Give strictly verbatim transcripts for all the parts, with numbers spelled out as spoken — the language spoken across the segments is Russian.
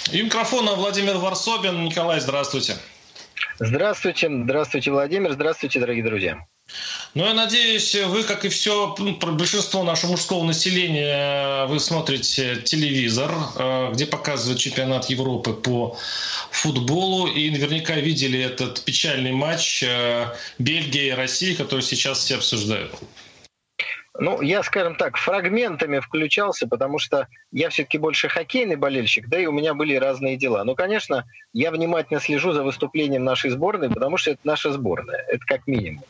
И микрофона Владимир Варсобин. Николай, здравствуйте. Здравствуйте, здравствуйте, Владимир, здравствуйте, дорогие друзья. Ну, я надеюсь, вы, как и все, большинство нашего мужского населения, вы смотрите телевизор, где показывают чемпионат Европы по футболу, и наверняка видели этот печальный матч Бельгии и России, который сейчас все обсуждают. Ну, я, скажем так, фрагментами включался, потому что я все-таки больше хоккейный болельщик, да и у меня были разные дела. Но, конечно, я внимательно слежу за выступлением нашей сборной, потому что это наша сборная, это как минимум.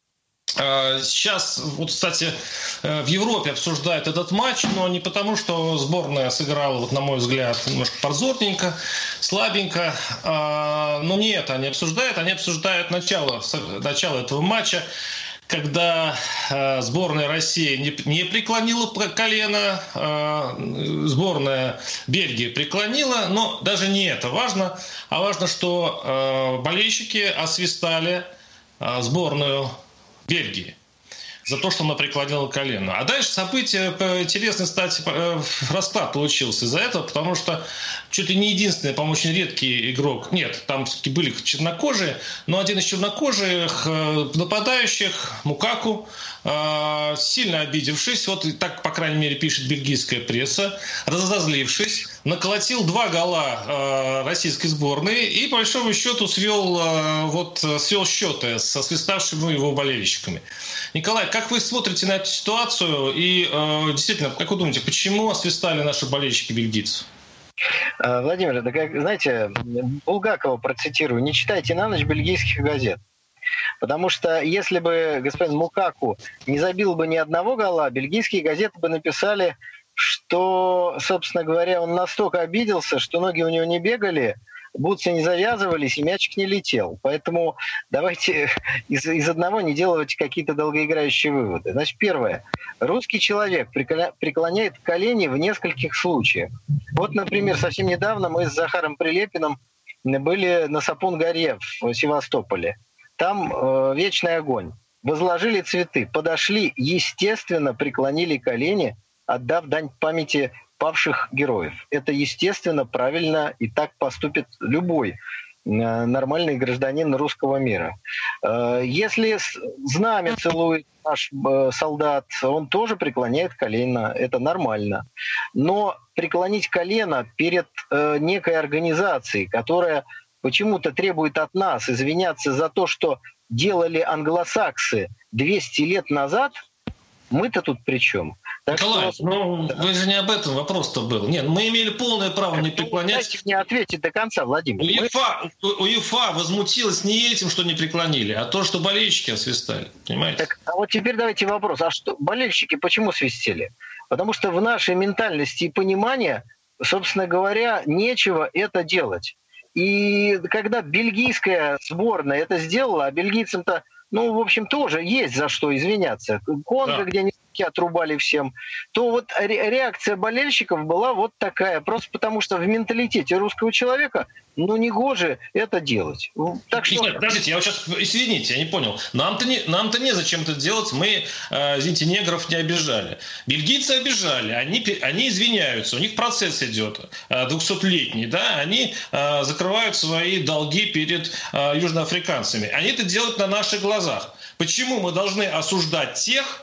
Сейчас, вот, кстати, в Европе обсуждают этот матч, но не потому, что сборная сыграла, вот, на мой взгляд, немножко позорненько, слабенько. Но не это они обсуждают, они обсуждают начало, начало этого матча, когда э, сборная России не, не преклонила колено, э, сборная Бельгии преклонила, но даже не это важно, а важно, что э, болельщики освистали э, сборную Бельгии за то, что она преклонила колено. А дальше события, интересный, кстати, расклад получился из-за этого, потому что чуть ли не единственный, по-моему, очень редкий игрок, нет, там все-таки были чернокожие, но один из чернокожих нападающих, Мукаку, сильно обидевшись, вот так, по крайней мере, пишет бельгийская пресса, разозлившись, наколотил два гола российской сборной и, по большому счету, свел, вот, свел счеты со свиставшими его болельщиками. Николай, как вы смотрите на эту ситуацию и э, действительно, как вы думаете, почему освистали наши болельщики бельгийцев? Владимир, да как, знаете, Булгакова процитирую: не читайте на ночь бельгийских газет. Потому что если бы господин Мукаку не забил бы ни одного гола, бельгийские газеты бы написали, что, собственно говоря, он настолько обиделся, что ноги у него не бегали, бутсы не завязывались и мячик не летел. Поэтому давайте из, из одного не делать какие-то долгоиграющие выводы. Значит, первое. Русский человек преклоняет колени в нескольких случаях. Вот, например, совсем недавно мы с Захаром Прилепиным были на Сапун-горе в Севастополе. Там э, вечный огонь. Возложили цветы, подошли, естественно, преклонили колени, отдав дань памяти павших героев. Это, естественно, правильно, и так поступит любой нормальный гражданин русского мира. Если знамя целует наш солдат, он тоже преклоняет колено. Это нормально. Но преклонить колено перед некой организацией, которая почему-то требует от нас извиняться за то, что делали англосаксы двести лет назад, мы-то тут при чем? Так Николай, что... ну вы же не об этом вопрос-то был. Нет, мы имели полное право так, не преклонять. Дайте мне ответить до конца, Владимир. УЕФА, мы... УЕФА возмутилась не этим, что не преклонили, а то, что болельщики освистали. Понимаете? Так, а вот теперь давайте вопрос. А что болельщики почему свистели? Потому что в нашей ментальности и понимании, собственно говоря, нечего это делать. И когда бельгийская сборная это сделала, а бельгийцам-то, ну, в общем, тоже есть за что извиняться. Конго, да. где они отрубали всем, то вот реакция болельщиков была вот такая. Просто потому, что в менталитете русского человека, ну, негоже это делать. Так что... Нет, подождите, я вот сейчас, извините, я не понял. Нам-то не, нам-то незачем это делать. Мы, э, извините, негров не обижали. Бельгийцы обижали. Они, они извиняются. У них процесс идет э, двухсотлетний. Да? Они э, закрывают свои долги перед э, южноафриканцами. Они это делают на наших глазах. Почему мы должны осуждать тех,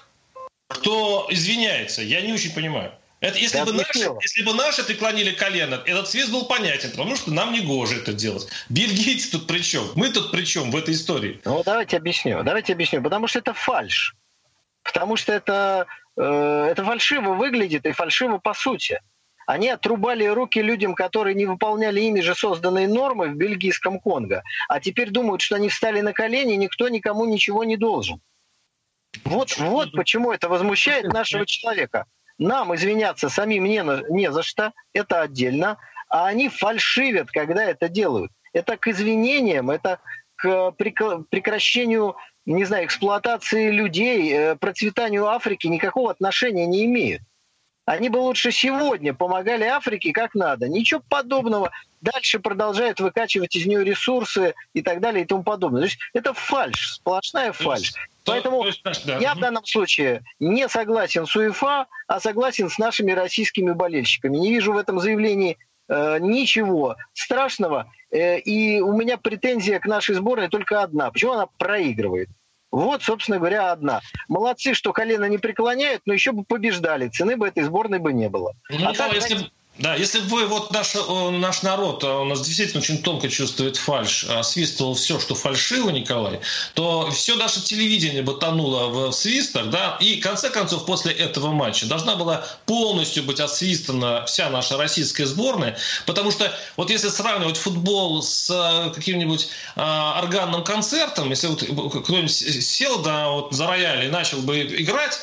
кто извиняется? Я не очень понимаю. Это, если, да, бы наши, если бы наши преклонили колено, этот свист был понятен, потому что нам не гоже это делать. Бельгийцы тут при чем? Мы тут при чем в этой истории? Ну, давайте объясню. Давайте объясню. Потому что это фальшь. Потому что это, э, это фальшиво выглядит и фальшиво по сути. Они отрубали руки людям, которые не выполняли ими же созданные нормы в бельгийском Конго, а теперь думают, что они встали на колени, и никто никому ничего не должен. Вот, вот почему это возмущает нашего человека. Нам извиняться самим не, не за что, это отдельно, а они фальшивят, когда это делают. Это к извинениям, это к прекращению, не знаю, эксплуатации людей, процветанию Африки никакого отношения не имеют. Они бы лучше сегодня помогали Африке как надо. Ничего подобного. Дальше продолжают выкачивать из нее ресурсы и так далее и тому подобное. То есть это фальшь, сплошная фальшь. То, Поэтому то есть, да. я в данном случае не согласен с УЕФА, а согласен с нашими российскими болельщиками. Не вижу в этом заявлении э, ничего страшного. Э, и у меня претензия к нашей сборной только одна. Почему она проигрывает? Вот, собственно говоря, одна. Молодцы, что колено не преклоняют, но еще бы побеждали. Цены бы этой сборной бы не было. Ну, а так, если... Да, если бы вы, вот наш, наш народ, у нас действительно очень тонко чувствует фальшь, свистывал все, что фальшиво, Николай, то все наше телевидение бы тонуло в свистах, да, и в конце концов после этого матча должна была полностью быть освистана вся наша российская сборная, потому что вот если сравнивать футбол с каким-нибудь а, органным концертом, если вот кто-нибудь сел да, вот, за рояль и начал бы играть,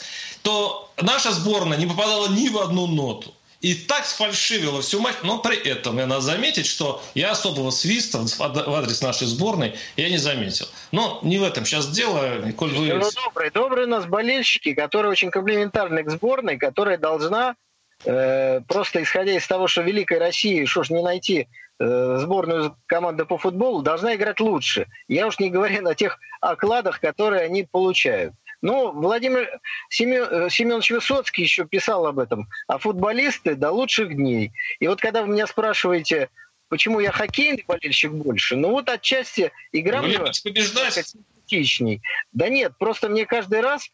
то наша сборная не попадала ни в одну ноту. И так сфальшивило всю матч, но при этом надо заметить, что я особого свиста в адрес нашей сборной я не заметил. Но не в этом сейчас дело, коль вы... Ну, добрые, добрые у нас болельщики, которые очень комплементарны к сборной, которая должна, э, просто исходя из того, что Великой России, что ж не найти э, сборную команды по футболу, должна играть лучше. Я уж не говорю о тех окладах, которые они получают. Ну, Владимир Семен, Семенович Высоцкий еще писал об этом. А футболисты до лучших дней. И вот когда вы меня спрашиваете, почему я хоккейный болельщик больше, ну вот отчасти игра мне симпатичней. Да нет, просто мне каждый раз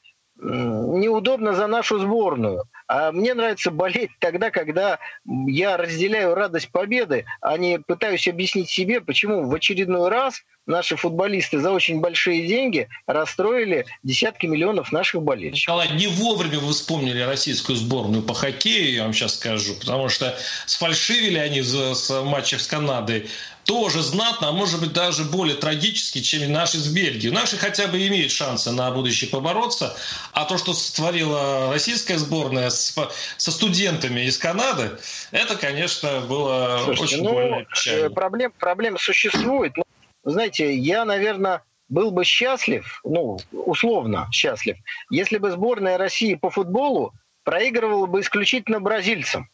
неудобно за нашу сборную. А мне нравится болеть тогда, когда я разделяю радость победы, а не пытаюсь объяснить себе, почему в очередной раз наши футболисты за очень большие деньги расстроили десятки миллионов наших болельщиков. Николай, не вовремя вы вспомнили российскую сборную по хоккею, я вам сейчас скажу, потому что сфальшивили они с матчев с Канадой тоже знатно, а может быть даже более трагически, чем наши с Бельгией. Наши хотя бы имеют шансы на будущее побороться, а то, что сотворила российская сборная с, со студентами из Канады, это, конечно, было Слушайте, очень ну, больно и печально. Проблем, проблем существует. Но, знаете, я, наверное, был бы счастлив, ну, условно счастлив, если бы сборная России по футболу проигрывала бы исключительно бразильцам.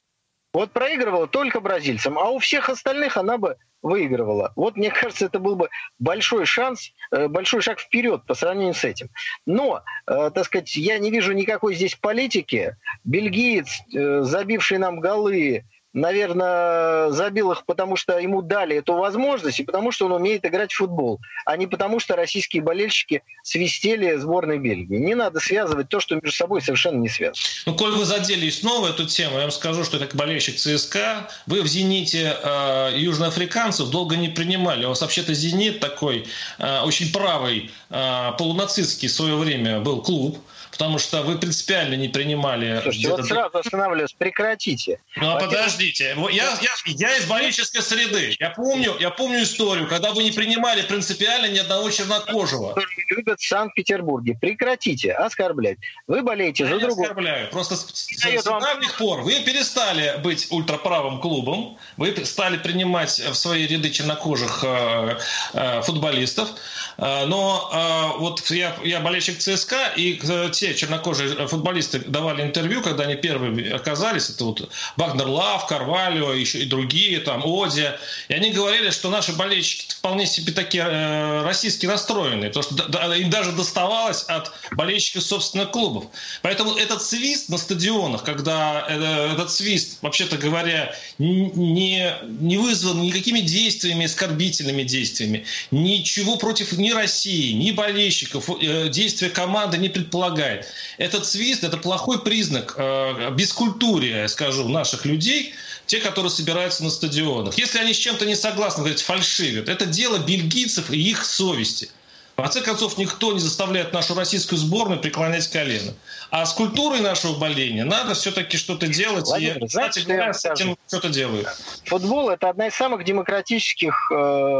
Вот проигрывала только бразильцам, а у всех остальных она бы выигрывала. Вот, мне кажется, это был бы большой шанс, большой шаг вперед по сравнению с этим. Но, э, так сказать, я не вижу никакой здесь политики. Бельгиец, э, забивший нам голы, наверное, забил их, потому что ему дали эту возможность и потому что он умеет играть в футбол, а не потому что российские болельщики свистели сборной Бельгии. Не надо связывать то, что между собой совершенно не связано. Ну, коль вы задели снова эту тему, я вам скажу, что как болельщик ЦСКА, вы в «Зените» э, южноафриканцев долго не принимали. У вас вообще-то «Зенит» такой э, очень правый, э, полунацистский в свое время был клуб, потому что вы принципиально не принимали... Слушайте, вот сразу останавливаюсь, прекратите. Ну, а подождите, я, я, я из болельческой среды. Я помню, я помню историю, когда вы не принимали принципиально ни одного чернокожего. Любят в Санкт-Петербурге. Прекратите оскорблять. Вы болеете за другого. Я не оскорбляю. Просто с, с, с недавних пор вы перестали быть ультраправым клубом, вы стали принимать в свои ряды чернокожих э, э, футболистов. Э, но э, вот я, я болельщик ЦСКА, и э, те чернокожие футболисты давали интервью, когда они первыми оказались, это вот Вагнер Лав, Карвальо, еще и другие, там, Оди, и они говорили, что наши болельщики вполне себе такие э, российски настроенные, потому что да, им даже доставалось от болельщиков собственных клубов. Поэтому этот свист на стадионах, когда э, этот свист, вообще-то говоря, не, не вызван никакими действиями, оскорбительными действиями, ничего против ни России, ни болельщиков, э, действия команды не предполагает. Этот свист – это плохой признак э, бескультурия, я скажу, наших людей, те, которые собираются на стадионах. Если они с чем-то не согласны, говорят, фальшивят, это дело бельгийцев и их совести. В конце концов, никто не заставляет нашу российскую сборную преклонять колено. А с культурой нашего боления надо все-таки что-то делать. Владимир, и, знаете, кстати говоря, с этим что-то делают. Футбол – это одна из самых демократических э,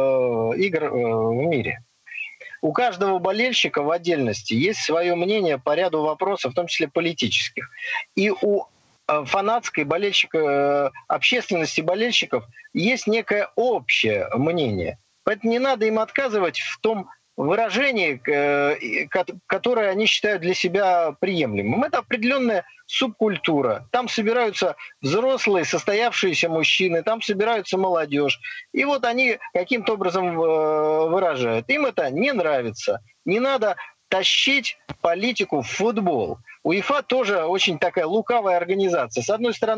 игр э, в мире. У каждого болельщика в отдельности есть свое мнение по ряду вопросов, в том числе политических. И у фанатской болельщика, общественности болельщиков есть некое общее мнение. Поэтому не надо им отказывать в том выражении, которое они считают для себя приемлемым. Это определенная субкультура. Там собираются взрослые, состоявшиеся мужчины, там собираются молодежь. И вот они каким-то образом выражают. Им это не нравится. Не надо тащить политику в футбол. УЕФА тоже очень такая лукавая организация. С одной стороны,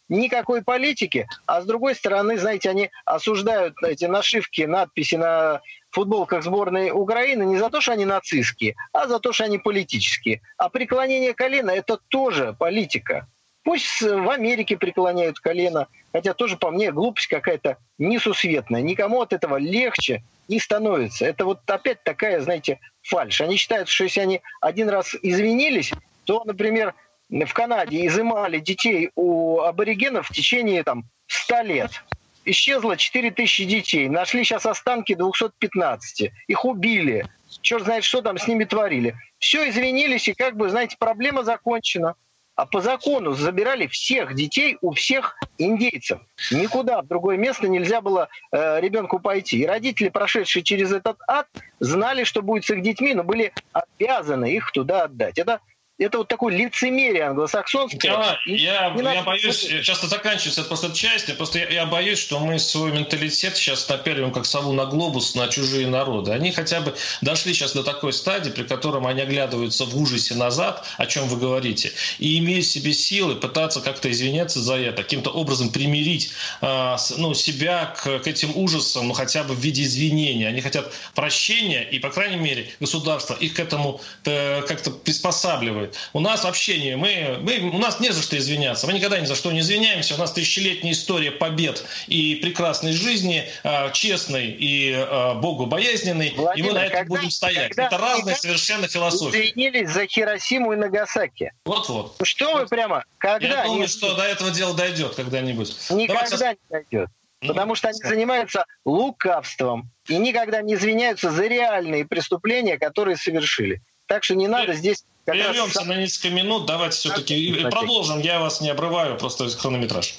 никакой политики, а с другой стороны, знаете, они осуждают эти нашивки, надписи на футболках сборной Украины не за то, что они нацистские, а за то, что они политические. А преклонение колена – это тоже политика. Пусть в Америке преклоняют колено, хотя тоже по мне глупость какая-то несусветная. Никому от этого легче не становится. Это вот опять такая, знаете, фальшь. Они считают, что если они один раз извинились, то, например, в Канаде изымали детей у аборигенов в течение там, ста лет. Исчезло четыре тысячи детей. Нашли сейчас останки двести пятнадцать. Их убили. Черт знает, что там с ними творили. Все, извинились, и как бы, знаете, проблема закончена. А по закону забирали всех детей у всех индейцев. Никуда в другое место нельзя было э, ребенку пойти. И родители, прошедшие через этот ад, знали, что будет с их детьми, но были обязаны их туда отдать. Это Это вот такое лицемерие англосаксонское. Я, я, я боюсь, часто заканчивается просто эта часть, просто я, я боюсь, что мы свой менталитет сейчас напяливаем как сову на глобус на чужие народы. Они хотя бы дошли сейчас до такой стадии, при котором они оглядываются в ужасе назад, о чем вы говорите, и имеют в себе силы пытаться как-то извиняться за это, каким-то образом примирить э, ну, себя к, к этим ужасам, ну хотя бы в виде извинения. Они хотят прощения, и, по крайней мере, государство их к этому э, как-то приспосабливает. У нас вообще не, мы, мы, у нас не за что извиняться. Мы никогда ни за что не извиняемся. У нас тысячелетняя история побед и прекрасной жизни, э, честной и э, богобоязненной. Владимир, и мы на этом когда, будем стоять. Это разные совершенно философии. Извинились за Хиросиму и Нагасаки. Вот-вот. Что вы прямо... Когда Я думаю, не... что до этого дела дойдет когда-нибудь. Никогда Давайте... не дойдет. Потому что они занимаются лукавством и никогда не извиняются за реальные преступления, которые совершили. Так что не надо здесь... Прервемся раз... на несколько минут. Давайте все-таки продолжим. Я вас не обрываю, просто хронометраж.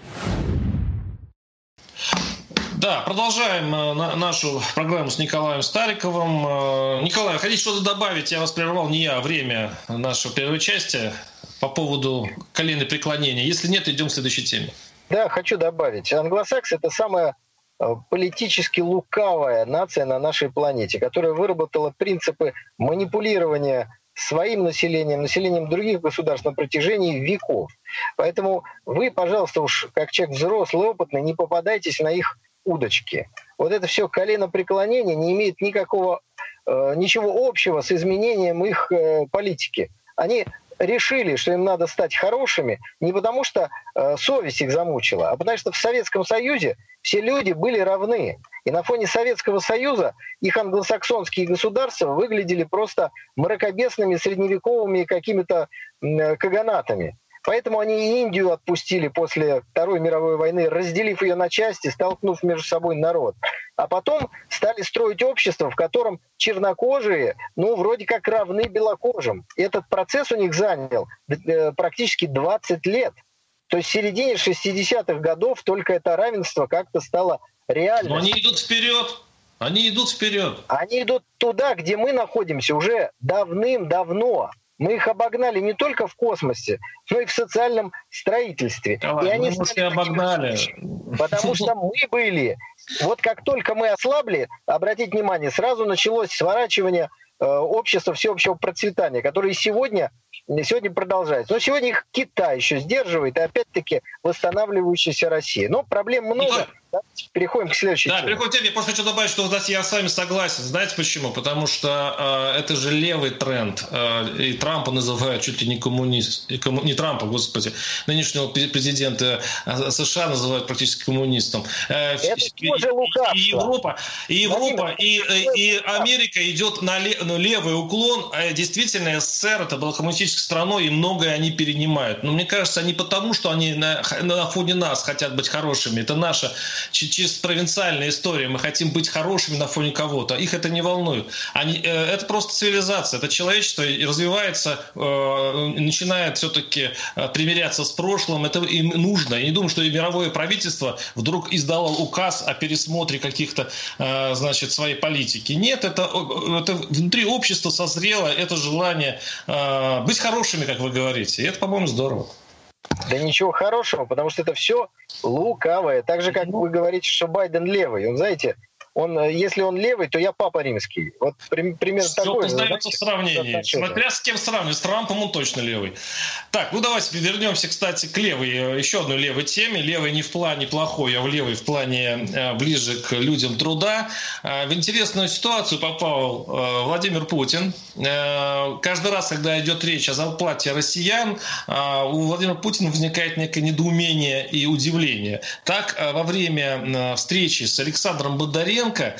Да, продолжаем нашу программу с Николаем Стариковым. Николай, хотите что-то добавить? Я вас прервал, не я, а время нашего первой части по поводу коленопреклонения. Если нет, идем к следующей теме. Да, хочу добавить. Англосаксы – это самая политически лукавая нация на нашей планете, которая выработала принципы манипулирования своим населением, населением других государств на протяжении веков. Поэтому вы, пожалуйста, уж как человек взрослый, опытный, не попадайтесь на их удочки. Вот это все коленопреклонение не имеет никакого, э, ничего общего с изменением их э, политики. Они решили, что им надо стать хорошими не потому, что э, совесть их замучила, а потому что в Советском Союзе все люди были равны. И на фоне Советского Союза их англосаксонские государства выглядели просто мракобесными средневековыми какими-то э, каганатами. Поэтому они и Индию отпустили после Второй мировой войны, разделив ее на части, столкнув между собой народ. А потом стали строить общество, в котором чернокожие, ну, вроде как равны белокожим. И этот процесс у них занял э, практически двадцать лет. То есть в середине шестидесятых годов только это равенство как-то стало реальностью. Но они идут вперед. Они идут вперед. Они идут туда, где мы находимся уже давным-давно. Мы их обогнали не только в космосе, но и в социальном строительстве. Давай, и они мы, может, и обогнали. Потому что мы были. Вот как только мы ослабли, обратите внимание, сразу началось сворачивание э, общества всеобщего процветания, которое сегодня, сегодня продолжается. Но сегодня их Китай еще сдерживает, и опять-таки восстанавливающаяся Россия. Но проблем много. Да? Переходим к следующей да, теме. переходим к теме. Я просто хочу добавить, что вот я с вами согласен. Знаете почему? Потому что э, это же левый тренд. Э, и Трампа называют чуть ли не коммунист. Комму, не Трампа, господи. Нынешнего президента США называют практически коммунистом. Э, это и, тоже лукавство. И Европа, и, Европа и, и, и Америка идет на, лев, на левый уклон. А действительно, СССР это была коммунистической страной, и многое они перенимают. Но мне кажется, не потому, что они на, на фоне нас хотят быть хорошими. Это наша чисто провинциальная история. Мы хотим быть хорошими на фоне кого-то. Их это не волнует. Они, э, это просто цивилизация. Это человечество развивается, э, начинает все-таки э, примиряться с прошлым. Это им нужно. Я не думаю, что и мировое правительство вдруг издало указ о пересмотре каких-то э, значит, своей политики. Нет, это, это внутри общества созрело это желание э, быть хорошими, как вы говорите. И это, по-моему, здорово. Да ничего хорошего, потому что это все лукавое. Так же, как вы говорите, что Байден левый. Он, знаете, Он, если он левый, то я папа римский. Вот примерно Все такое. познается в сравнении. Смотря с кем сравнивать. С Трампом он точно левый. Так, ну давайте вернемся, кстати, к левой, еще одной левой теме. Левый не в плане плохой, а в левый в плане э, ближе к людям труда. Э, в интересную ситуацию попал э, Владимир Путин. Э, каждый раз, когда идет речь о зарплате россиян, э, у Владимира Путина возникает некое недоумение и удивление. Так, э, во время э, встречи с Александром Бондаренко,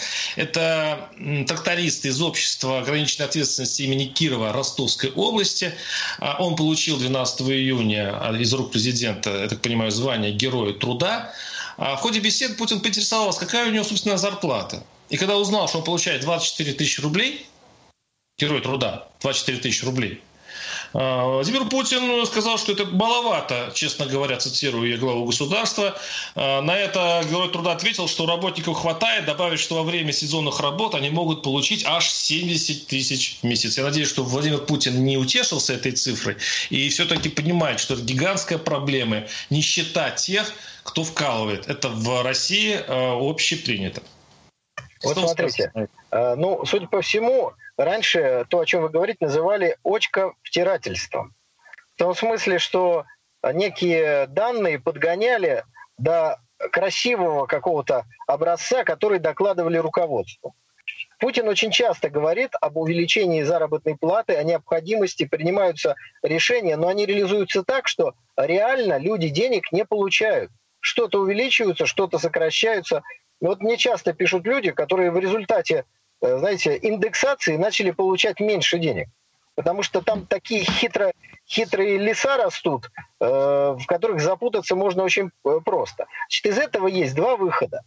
это э, тракторист из общества ограниченной ответственности имени Кирова Ростовской области, э, он получил двенадцатого июня из рук президента, я так понимаю, звание Героя труда. В ходе беседы Путин поинтересовался, какая у него собственная зарплата. И когда узнал, что он получает двадцать четыре тысячи рублей, Герой труда, двадцать четыре тысячи рублей, Владимир Путин сказал, что это маловато, честно говоря, цитирую я главу государства. На это Герой труда ответил, что работников хватает, добавив, что во время сезонных работ они могут получить аж семьдесят тысяч в месяц. Я надеюсь, что Владимир Путин не утешился этой цифрой и все-таки понимает, что это гигантская проблема, нищета тех, кто вкалывает. Это в России общепринято. Вот смотрите, ну, судя по всему, раньше то, о чем вы говорите, называли очковтирательством. В том смысле, что некие данные подгоняли до красивого какого-то образца, который докладывали руководству. Путин очень часто говорит об увеличении заработной платы, о необходимости, принимаются решения, но они реализуются так, что реально люди денег не получают. Что-то увеличиваются, что-то сокращаются. Вот мне часто пишут люди, которые в результате, знаете, индексации начали получать меньше денег. Потому что там такие хитро, хитрые леса растут, э, в которых запутаться можно очень просто. Значит, из этого есть два выхода.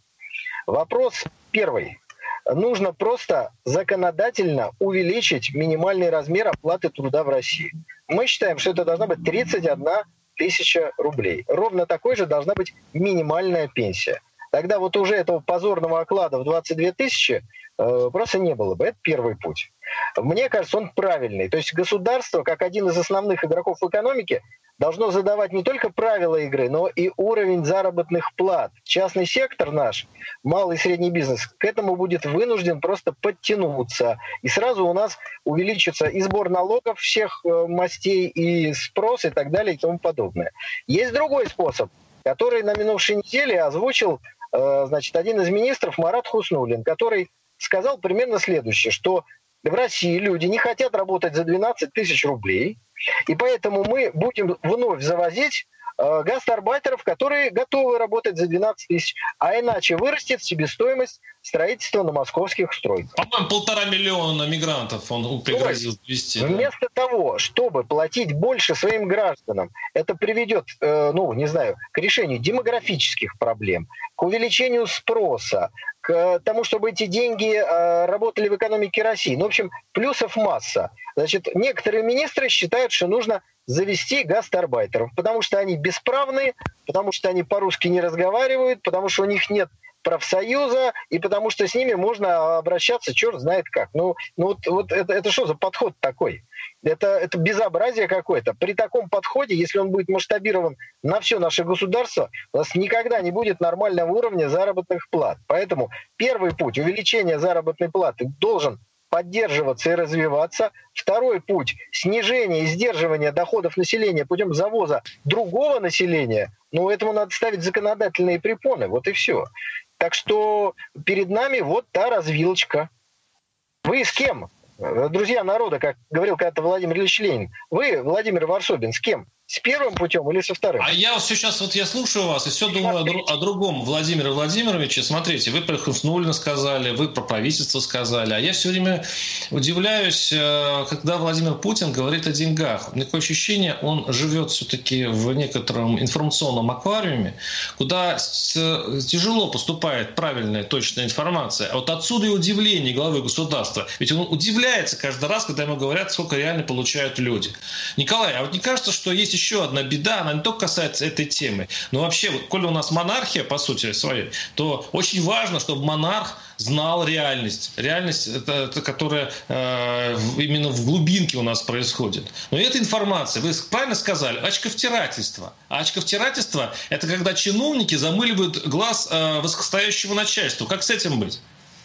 Вопрос первый. Нужно просто законодательно увеличить минимальный размер оплаты труда в России. Мы считаем, что это должна быть тридцать одна тысяча рублей. Ровно такой же должна быть минимальная пенсия. Тогда вот уже этого позорного оклада в двадцать две тысячи э, просто не было бы. Это первый путь. Мне кажется, он правильный. То есть государство, как один из основных игроков в экономике, должно задавать не только правила игры, но и уровень заработных плат. Частный сектор наш, малый и средний бизнес, к этому будет вынужден просто подтянуться. И сразу у нас увеличится и сбор налогов всех э, мастей, и спрос, и так далее, и тому подобное. Есть другой способ, который на минувшей неделе озвучил значит, один из министров Марат Хуснуллин, который сказал примерно следующее, что в России люди не хотят работать за двенадцать тысяч рублей, и поэтому мы будем вновь завозить э, гастарбайтеров, которые готовы работать за двенадцать тысяч, а иначе вырастет себестоимость строительства на московских стройках. По-моему, полтора миллиона мигрантов он пригрозил ввести. Вместо того, чтобы платить больше своим гражданам, это приведет, э, ну, не знаю, к решению демографических проблем, к увеличению спроса, к тому, чтобы эти деньги э, работали в экономике России. Ну, в общем, плюсов масса. Значит, некоторые министры считают, что нужно завести гастарбайтеров, потому что они бесправные, потому что они по-русски не разговаривают, потому что у них нет профсоюза, и потому что с ними можно обращаться черт знает как. Ну, ну вот, вот это, это что за подход такой? Это, это безобразие какое-то. При таком подходе, если он будет масштабирован на все наше государство, у нас никогда не будет нормального уровня заработных плат. Поэтому первый путь увеличения заработной платы должен поддерживаться и развиваться. Второй путь – снижение и сдерживание доходов населения путем завоза другого населения. Ну, этому надо ставить законодательные препоны. Вот и все. Так что перед нами вот та развилочка. Вы с кем? Друзья народа, как говорил когда-то Владимир Ильич Ленин. Вы, Владимир Варсобин, с кем? С первым путем или со вторым? А я вот сейчас вот я слушаю вас и все думаю о, дру, о другом Владимире Владимировиче. Смотрите, вы про Хуснуллина сказали, вы про правительство сказали, а я все время удивляюсь, когда Владимир Путин говорит о деньгах. У меня такое ощущение, он живет все-таки в некотором информационном аквариуме, куда тяжело поступает правильная, точная информация. А вот отсюда и удивление главы государства. Ведь он удивляется каждый раз, когда ему говорят, сколько реально получают люди. Николай, а вот не кажется, что есть еще одна беда, она не только касается этой темы, но вообще, вот, коли у нас монархия, по сути своей, то очень важно, чтобы монарх знал реальность. Реальность, это, это, которая э, именно в глубинке у нас происходит. Но эта информация, вы правильно сказали, очковтирательство. А очковтирательство – это когда чиновники замыливают глаз э, высокостоящего начальства. Как с этим быть?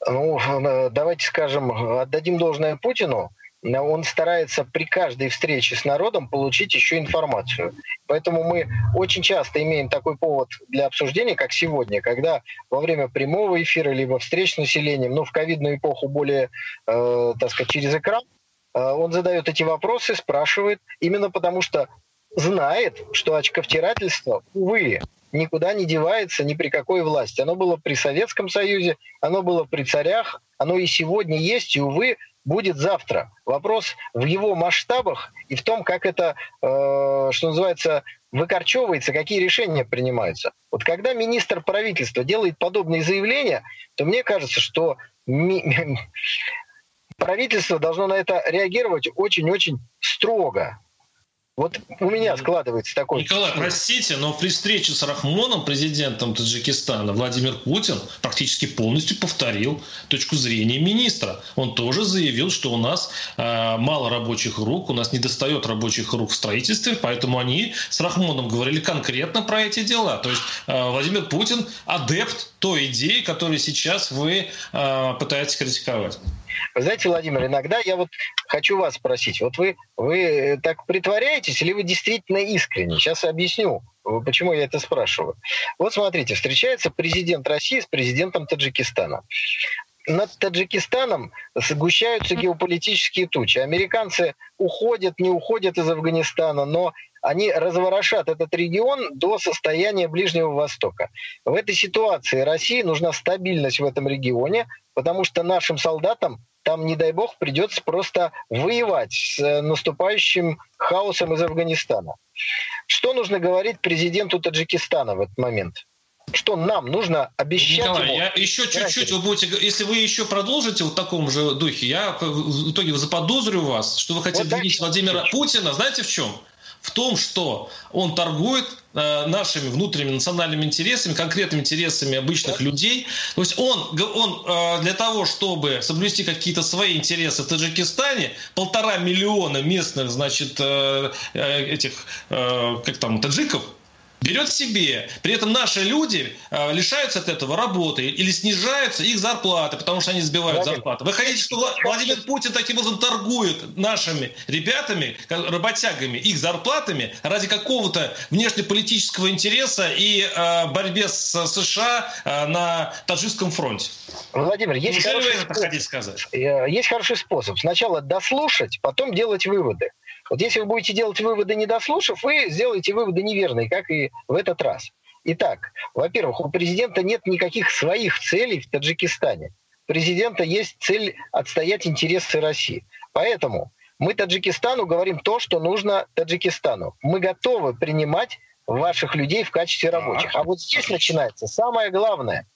Ну, давайте скажем, отдадим должное Путину. Он старается при каждой встрече с народом получить еще информацию. Поэтому мы очень часто имеем такой повод для обсуждения, как сегодня, когда во время прямого эфира либо встреч с населением, ну, в ковидную эпоху более, э, так сказать, через экран, э, он задает эти вопросы, спрашивает, именно потому что знает, что очковтирательство, увы, никуда не девается ни при какой власти. Оно было при Советском Союзе, оно было при царях, оно и сегодня есть, и, увы, будет завтра. Вопрос в его масштабах и в том, как это, э, что называется, выкорчевывается, какие решения принимаются. Вот когда министр правительства делает подобные заявления, то мне кажется, что ми- правительство должно на это реагировать очень-очень строго. Вот у меня складывается такой... Николай, простите, но при встрече с Рахмоном, президентом Таджикистана, Владимир Путин практически полностью повторил точку зрения министра. Он тоже заявил, что у нас э, мало рабочих рук, у нас недостает рабочих рук в строительстве, поэтому они с Рахмоном говорили конкретно про эти дела. То есть э, Владимир Путин адепт той идеи, которую сейчас вы э, пытаетесь критиковать. Вы знаете, Владимир, иногда я вот хочу вас спросить, вот вы, вы так притворяетесь или вы действительно искренне? Сейчас я объясню, почему я это спрашиваю. Вот смотрите, встречается президент России с президентом Таджикистана. Над Таджикистаном сгущаются геополитические тучи. Американцы уходят, не уходят из Афганистана, но они разворошат этот регион до состояния Ближнего Востока. В этой ситуации России нужна стабильность в этом регионе, потому что нашим солдатам там, не дай бог, придется просто воевать с наступающим хаосом из Афганистана. Что нужно говорить президенту Таджикистана в этот момент? Что нам нужно обещать Николай, ему? Я еще чуть-чуть, вы будете, если вы еще продолжите в таком же духе, я в итоге заподозрю вас, что вы хотите вот обвинить Владимира Путина, знаете в чем? В том, что он торгует э, нашими внутренними национальными интересами, конкретными интересами обычных людей. То есть он, он э, для того, чтобы соблюсти какие-то свои интересы в Таджикистане, полтора миллиона местных, значит, э, э, этих, э, как там, таджиков, берет себе. При этом наши люди э, лишаются от этого работы или снижаются их зарплаты, потому что они сбивают Владимир, зарплаты. Вы хотите, что Владимир Путин таким образом торгует нашими ребятами, работягами, их зарплатами ради какого-то внешнеполитического интереса и э, борьбе с США э, на Таджикском фронте? Владимир, есть хороший, способ, сказать? есть хороший способ. Сначала дослушать, потом делать выводы. Вот если вы будете делать выводы, не дослушав, вы сделаете выводы неверные, как и в этот раз. Итак, во-первых, у президента нет никаких своих целей в Таджикистане. У президента есть цель отстоять интересы России. Поэтому мы Таджикистану говорим то, что нужно Таджикистану. Мы готовы принимать ваших людей в качестве рабочих. А вот здесь начинается самое главное.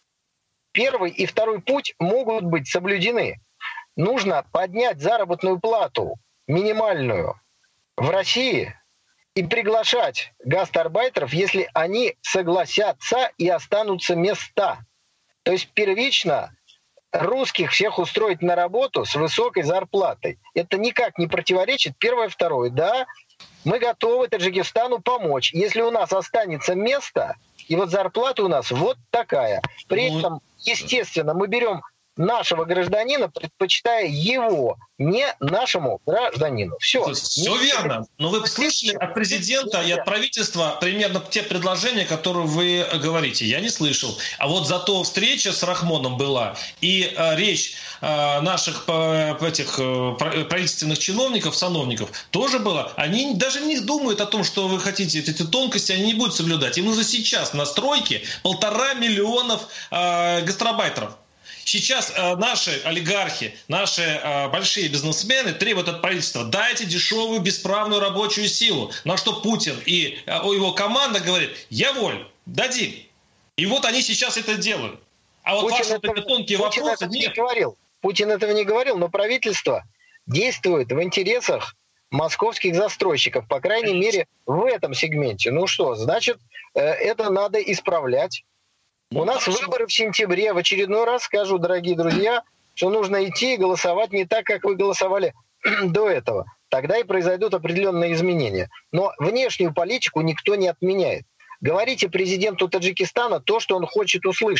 Первый и второй путь могут быть соблюдены. Нужно поднять заработную плату минимальную в России и приглашать гастарбайтеров, если они согласятся и останутся места. То есть первично русских всех устроить на работу с высокой зарплатой. Это никак не противоречит. Первое, второе. Да, мы готовы Таджикистану помочь. Если у нас останется место, и вот зарплата у нас вот такая. При этом, естественно, мы берем нашего гражданина, предпочитая его, не нашему гражданину. Все. Все верно. Но вы слышали от президента и от правительства примерно те предложения, которые вы говорите. Я не слышал. А вот зато встреча с Рахмоном была, и э, речь э, наших э, этих э, правительственных чиновников, сановников тоже была. Они даже не думают о том, что вы хотите. Эти тонкости они не будут соблюдать. Им нужно сейчас на стройке полтора миллионов э, гастарбайтеров. Сейчас э, наши олигархи, наши э, большие бизнесмены требуют от правительства: дайте дешевую бесправную рабочую силу. На что Путин и э, его команда говорит: я воль, дадим. И вот они сейчас это делают. А вот Путин ваши это, тонкие Путин вопросы этого нет. не говорил. Путин этого не говорил, но правительство действует в интересах московских застройщиков, по крайней Конечно. мере, в этом сегменте. Ну что, значит, э, это надо исправлять. У нас Хорошо. выборы в сентябре. В очередной раз скажу, дорогие друзья, что нужно идти и голосовать не так, как вы голосовали до этого. Тогда и произойдут определенные изменения. Но внешнюю политику никто не отменяет. Говорите президенту Таджикистана то, что он хочет услышать.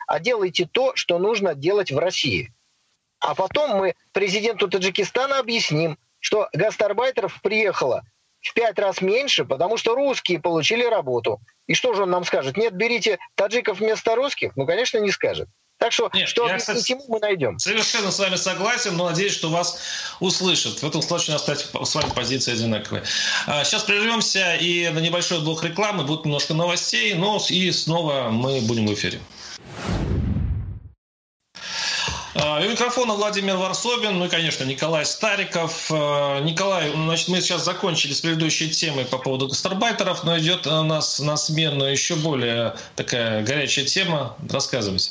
а делайте то, что нужно делать в России. А потом мы президенту Таджикистана объясним, что гастарбайтеров приехало в пять раз меньше, потому что русские получили работу. И что же он нам скажет? Нет, берите таджиков вместо русских? Ну, конечно, не скажет. Так что, Нет, что я, объяснить кстати, ему, мы найдем. Совершенно с вами согласен, но надеюсь, что вас услышат. В этом случае у нас, кстати, с вами позиции одинаковые. Сейчас прервемся, и на небольшой блок рекламы будет немножко новостей, но и снова мы будем в эфире. У микрофона Владимир Варсобин, ну и, конечно, Николай Стариков. Николай, значит, мы сейчас закончили с предыдущей темой по поводу гастарбайтеров, но идет у нас на смену еще более такая горячая тема. Рассказывайте.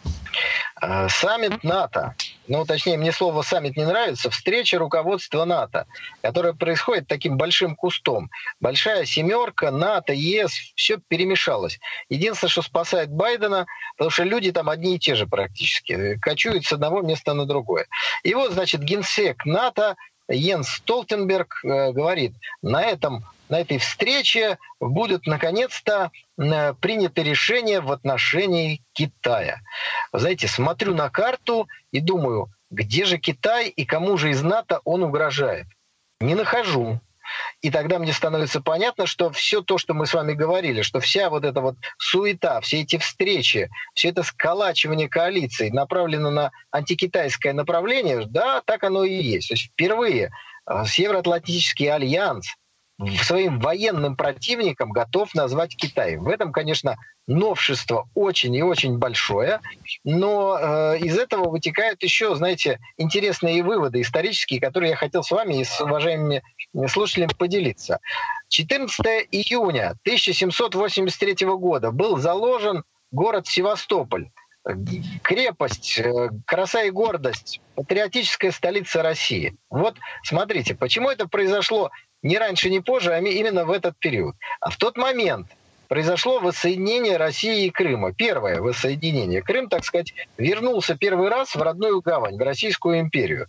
Саммит НАТО, ну, точнее, мне слово «саммит» не нравится, встреча руководства НАТО, которая происходит таким большим кустом. Большая семерка, НАТО, ЕС, все перемешалось. Единственное, что спасает Байдена, потому что люди там одни и те же практически, кочуют с одного места на другое. И вот, значит, генсек НАТО Йенс Столтенберг э, говорит, на этом на этой встрече будет наконец-то принято решение в отношении Китая. Вы знаете, смотрю на карту и думаю, где же Китай и кому же из НАТО он угрожает? Не нахожу. И тогда мне становится понятно, что все то, что мы с вами говорили, что вся вот эта вот суета, все эти встречи, все это сколачивание коалиций направлено на антикитайское направление, да, так оно и есть. То есть впервые Североатлантический альянс своим военным противником готов назвать Китай. В этом, конечно, новшество очень и очень большое, но э, из этого вытекают еще, знаете, интересные выводы исторические, которые я хотел с вами и с уважаемыми слушателями поделиться. четырнадцатого июня тысяча семьсот восемьдесят третьего года был заложен город Севастополь. Крепость, краса и гордость, патриотическая столица России. Вот смотрите, почему это произошло не раньше, не позже, а именно в этот период. А в тот момент произошло воссоединение России и Крыма. Первое воссоединение. Крым, так сказать, вернулся первый раз в родную гавань, в Российскую империю.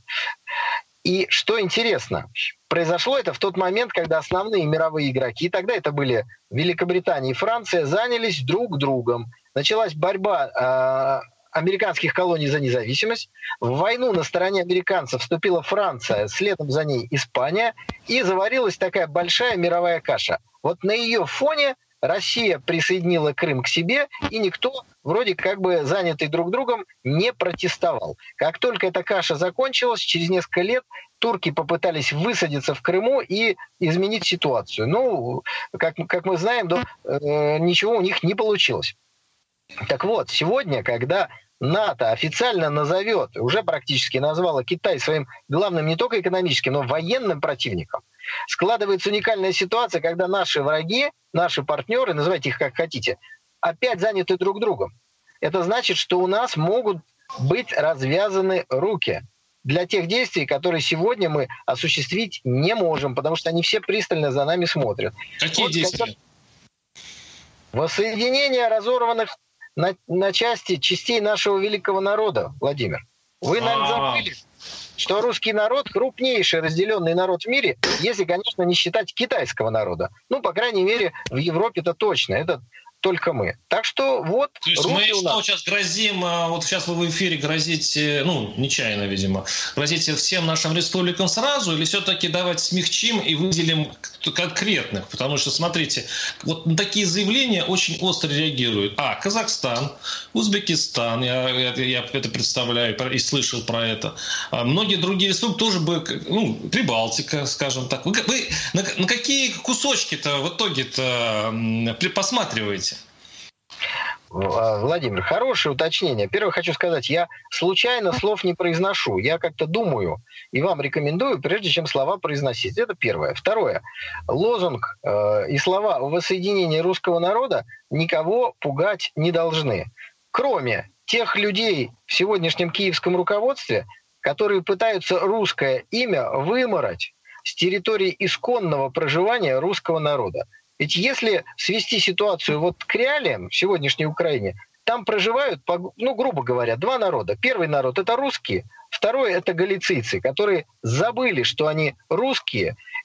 И что интересно, произошло это в тот момент, когда основные мировые игроки, тогда это были Великобритания и Франция, занялись друг другом. Началась борьба э, американских колоний за независимость. В войну на стороне американцев вступила Франция, следом за ней Испания, и заварилась такая большая мировая каша. Вот на ее фоне Россия присоединила Крым к себе, и никто, вроде как бы занятый друг другом, не протестовал. Как только эта каша закончилась, через несколько лет турки попытались высадиться в Крыму и изменить ситуацию. Ну, как, как мы знаем, да, э, ничего у них не получилось. Так вот, сегодня, когда НАТО официально назовет, уже практически назвало Китай своим главным не только экономическим, но военным противником, складывается уникальная ситуация, когда наши враги, наши партнеры, называйте их как хотите, опять заняты друг другом. Это значит, что у нас могут быть развязаны руки для тех действий, которые сегодня мы осуществить не можем, потому что они все пристально за нами смотрят. Какие вот, действия? Воссоединение разорванных на, на части частей нашего великого народа, Владимир. Вы, наверное, забыли, что русский народ крупнейший разделенный народ в мире, если, конечно, не считать китайского народа. Ну, по крайней мере, в Европе это точно. Это только мы. Так что вот... То есть мы что сейчас грозим, вот сейчас вы в эфире грозите, ну, нечаянно, видимо, грозите всем нашим республикам сразу, или все-таки давайте смягчим и выделим конкретных? Потому что, смотрите, вот на такие заявления очень остро реагируют. А, Казахстан, Узбекистан, я, я, я это представляю и слышал про это. А многие другие республики тоже бы, ну, Прибалтика, скажем так. Вы, вы на, на какие кусочки-то в итоге-то посматриваете? Владимир, хорошее уточнение. Первое, хочу сказать, я случайно слов не произношу. Я как-то думаю и вам рекомендую, прежде чем слова произносить. Это первое. Второе. Лозунг э, и слова о воссоединении русского народа никого пугать не должны. Кроме тех людей в сегодняшнем киевском руководстве, которые пытаются русское имя вымороть с территории исконного проживания русского народа. Ведь если свести ситуацию вот к реалиям в сегодняшней Украине, там проживают, ну, грубо говоря, два народа. Первый народ – это русские, второй – это галицийцы, которые забыли, что они русские,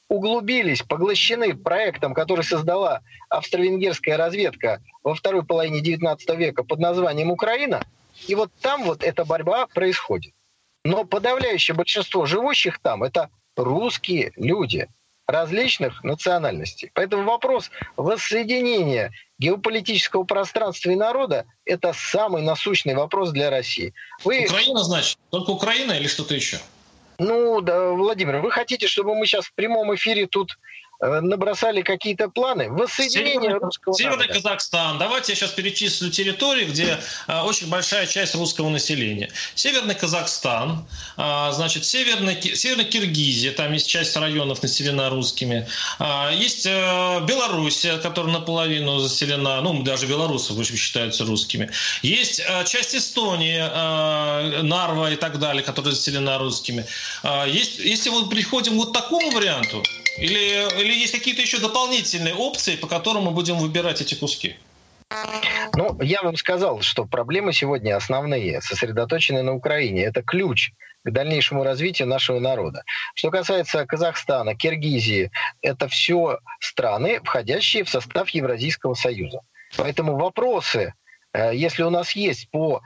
углубились, поглощены проектом, который создала австро-венгерская разведка во второй половине девятнадцатого века под названием «Украина», и вот там вот эта борьба происходит. Но подавляющее большинство живущих там – это русские люди различных национальностей. Поэтому вопрос воссоединения геополитического пространства и народа – это самый насущный вопрос для России. Вы... Украина, значит? Только Украина или что-то еще? Ну, да, Владимир, вы хотите, чтобы мы сейчас в прямом эфире тут э, набросали какие-то планы? Воссоединение Северный, русского Северный народа. Казахстан. Давайте я сейчас перечислю территории, где а, очень большая часть русского населения. Северный Казахстан, а, значит, Северный, Северная Киргизия, там есть часть районов населена русскими. А, есть а, Белоруссия, которая наполовину заселена, ну, даже белорусы, в общем, считаются русскими. Есть а, часть Эстонии, а, Нарва и так далее, которая заселена русскими. А, есть, если мы приходим вот к такому варианту, или, или есть какие-то еще дополнительные опции, по которым мы будем выбирать эти куски? Ну, я вам сказал, что проблемы сегодня основные, сосредоточены на Украине. Это ключ к дальнейшему развитию нашего народа. Что касается Казахстана, Киргизии, это все страны, входящие в состав Евразийского союза. Поэтому вопросы, если у нас есть по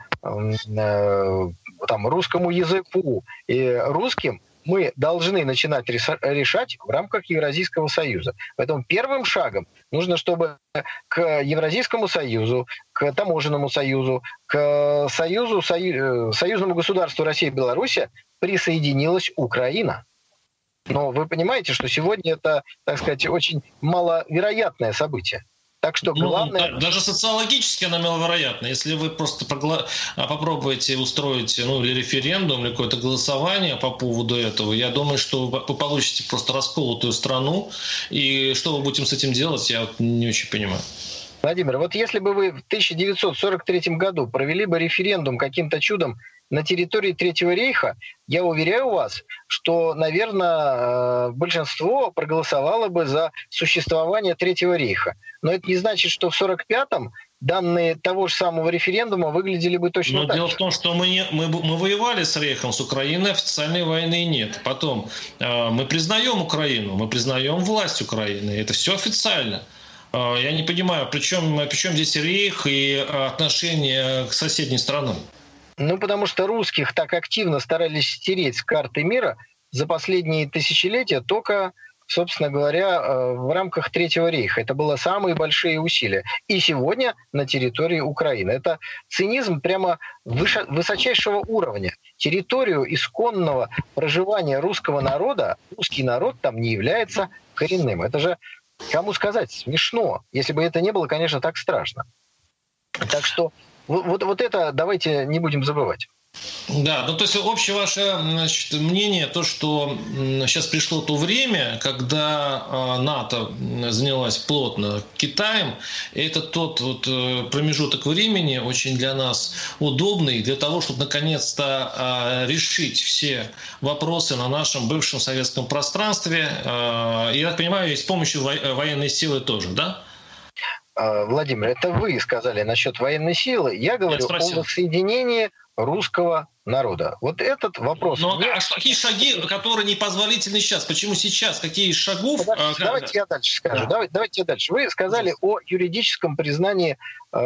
э, там, русскому языку и русским, мы должны начинать решать в рамках Евразийского союза. Поэтому первым шагом нужно, чтобы к Евразийскому союзу, к Таможенному союзу, к союзу, сою, союзному государству Россия и Беларусь присоединилась Украина. Но вы понимаете, что сегодня это, так сказать, очень маловероятное событие. Так что главное... Ну, даже социологически она маловероятна. Если вы просто прогла... попробуете устроить ну, или референдум, или какое-то голосование по поводу этого, я думаю, что вы получите просто расколотую страну. И что вы будете с этим делать, я вот не очень понимаю. Владимир, вот если бы вы в тысяча девятьсот сорок третьем году провели бы референдум каким-то чудом на территории Третьего рейха, я уверяю вас, что, наверное, большинство проголосовало бы за существование Третьего рейха. Но это не значит, что в сорок пятом данные того же самого референдума выглядели бы точно Но так дело же. в том, что мы, не, мы, мы воевали с Рейхом, с Украиной, официальной войны нет. Потом э, мы признаем Украину, мы признаем власть Украины. Это все официально. Э, я не понимаю, при чем, при чем здесь Рейх и отношение к соседней стране? Ну, потому что русских так активно старались стереть с карты мира за последние тысячелетия только, собственно говоря, в рамках Третьего рейха. Это было самые большие усилия. И сегодня на территории Украины. Это цинизм прямо выше, высочайшего уровня. Территорию исконного проживания русского народа, русский народ там не является коренным. Это же, кому сказать, смешно. Если бы это не было, конечно, так страшно. Так что вот, вот, вот это давайте не будем забывать. Да, ну то есть общее ваше значит, мнение, то, что сейчас пришло то время, когда НАТО занялась плотно Китаем, это тот вот промежуток времени очень для нас удобный, для того, чтобы наконец-то решить все вопросы на нашем бывшем советском пространстве, я так понимаю, и с помощью военной силы тоже, да? Владимир, это вы сказали насчет военной силы. Я говорю о воссоединении русского народа. Вот этот вопрос... Но мне... а какие шаги, которые непозволительны сейчас? Почему сейчас? Какие из шагов... Подождите, давайте я дальше скажу. Да. Давайте, давайте я дальше. Вы сказали о юридическом признании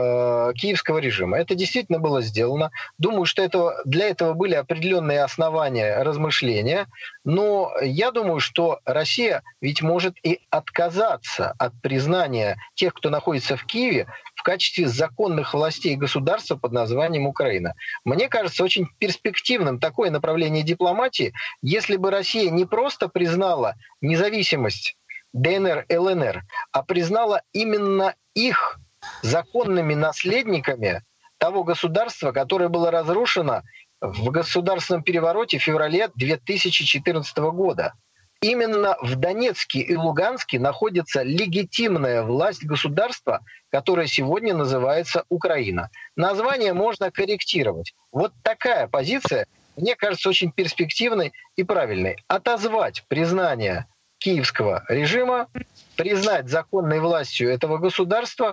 э, киевского режима. Это действительно было сделано. Думаю, что это, для этого были определенные основания размышления. Но я думаю, что Россия ведь может и отказаться от признания тех, кто находится в Киеве, в качестве законных властей государства под названием Украина. Мне кажется очень перспективным такое направление дипломатии, если бы Россия не просто признала независимость ДНР, ЛНР, а признала именно их законными наследниками того государства, которое было разрушено в государственном перевороте в феврале две тысячи четырнадцатого года. Именно в Донецке и Луганске находится легитимная власть государства, которое сегодня называется Украина. Название можно корректировать. Вот такая позиция, мне кажется, очень перспективной и правильной. Отозвать признание киевского режима, признать законной властью этого государства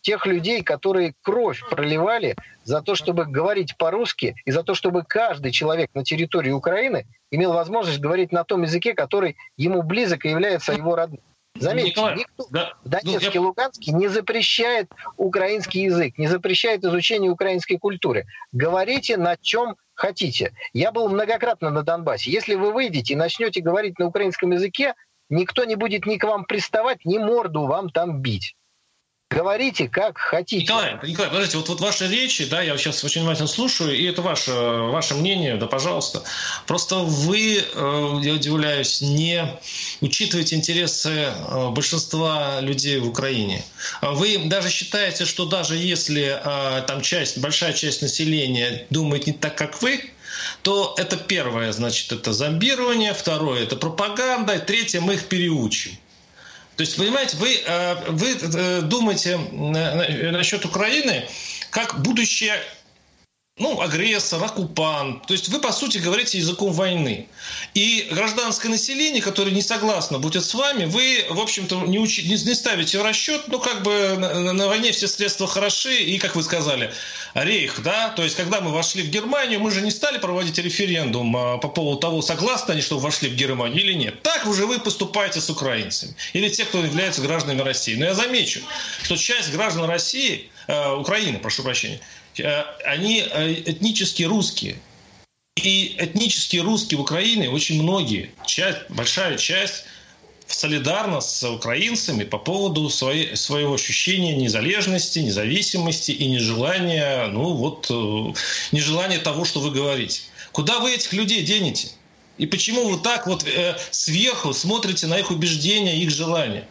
тех людей, которые кровь проливали за то, чтобы говорить по-русски, и за то, чтобы каждый человек на территории Украины имел возможность говорить на том языке, который ему близок и является его родным. Заметьте, Николай, никто да, в Донецке и ну, я... Луганске не запрещает украинский язык, не запрещает изучение украинской культуры. Говорите на чем хотите. Я был многократно на Донбассе. Если вы выйдете и начнете говорить на украинском языке, никто не будет ни к вам приставать, ни морду вам там бить. Говорите, как хотите. Николай, Николай, подождите, вот, вот ваши речи, да, я сейчас очень внимательно слушаю, и это ваше, ваше мнение, да, пожалуйста. Просто вы, э, я удивляюсь, не учитываете интересы э, большинства людей в Украине. Вы даже считаете, что даже если э, там часть, большая часть населения думает не так, как вы, то это первое, значит, это зомбирование, второе, это пропаганда, и третье, мы их переучим. То есть, понимаете, вы, вы думаете насчет Украины как будущее, ну, агрессор, оккупант. То есть вы, по сути, говорите языком войны. И гражданское население, которое не согласно будет с вами, вы, в общем-то, не, учи, не, не ставите в расчет. Ну, как бы на, на войне все средства хороши. И, как вы сказали, рейх, да? То есть, когда мы вошли в Германию, мы же не стали проводить референдум по поводу того, согласны они, что вошли в Германию или нет. Так уже вы поступаете с украинцами. Или те, кто являются гражданами России. Но я замечу, что часть граждан России, э, Украины, прошу прощения, они этнически русские. И этнически русские в Украине очень многие, часть, большая часть солидарна с украинцами по поводу своей, своего ощущения незалежности, независимости и нежелания, ну вот, нежелания того, что вы говорите. Куда вы этих людей денете? И почему вы так вот э, сверху смотрите на их убеждения, их желания?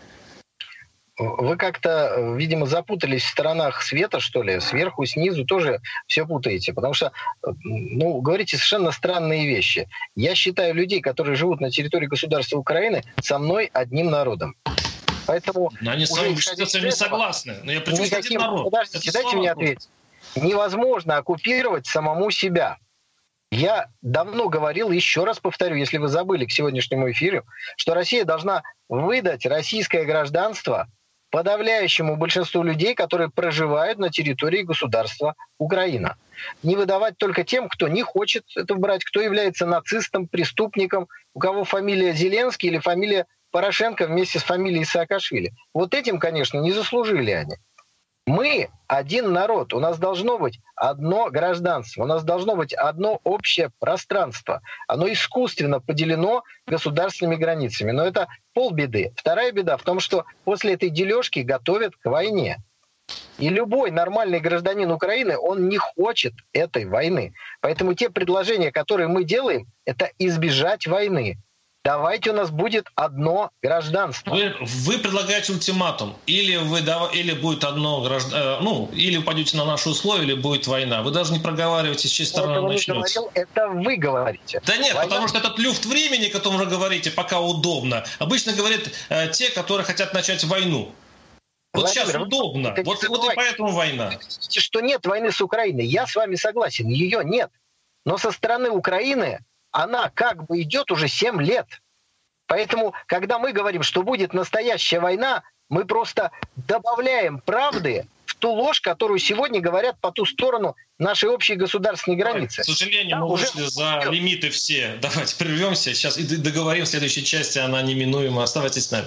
Вы как-то, видимо, запутались в сторонах света, что ли, сверху, снизу тоже все путаете, потому что, ну, говорите совершенно странные вещи. Я считаю людей, которые живут на территории государства Украины, со мной одним народом. Поэтому но они с вами не согласны. Но я почему никаким... народ? Подождите, дайте мне ответить. Невозможно оккупировать самому себя. Я давно говорил, еще раз повторю, если вы забыли к сегодняшнему эфиру, что Россия должна выдать российское гражданство подавляющему большинству людей, которые проживают на территории государства Украина. Не выдавать только тем, кто не хочет это брать, кто является нацистом, преступником, у кого фамилия Зеленский или фамилия Порошенко вместе с фамилией Саакашвили. Вот этим, конечно, не заслужили они. Мы один народ, у нас должно быть одно гражданство, у нас должно быть одно общее пространство. Оно искусственно поделено государственными границами, но это полбеды. Вторая беда в том, что после этой дележки готовят к войне. И любой нормальный гражданин Украины, он не хочет этой войны. Поэтому те предложения, которые мы делаем, это избежать войны. Давайте у нас будет одно гражданство. Вы, вы предлагаете ультиматум. Или, вы, или будет одно гражданство, ну, или упадете на наши условия, или будет война. Вы даже не проговариваете, с чьей стороны это начнется. Говорил, это вы говорите. Да нет, война... потому что этот люфт времени, о котором вы говорите, пока удобно, обычно говорят э, те, которые хотят начать войну. Вот Владимир, сейчас удобно. Вот, вот и поэтому война. Что нет войны с Украиной. Я с вами согласен. Ее нет. Но со стороны Украины она как бы идет уже семь лет. Поэтому, когда мы говорим, что будет настоящая война, мы просто добавляем правды в ту ложь, которую сегодня говорят по ту сторону нашей общей государственной границы. К сожалению, Там мы уже вышли за лимиты все. Давайте прервемся сейчас и договорим в следующей части, она неминуема. Оставайтесь с нами.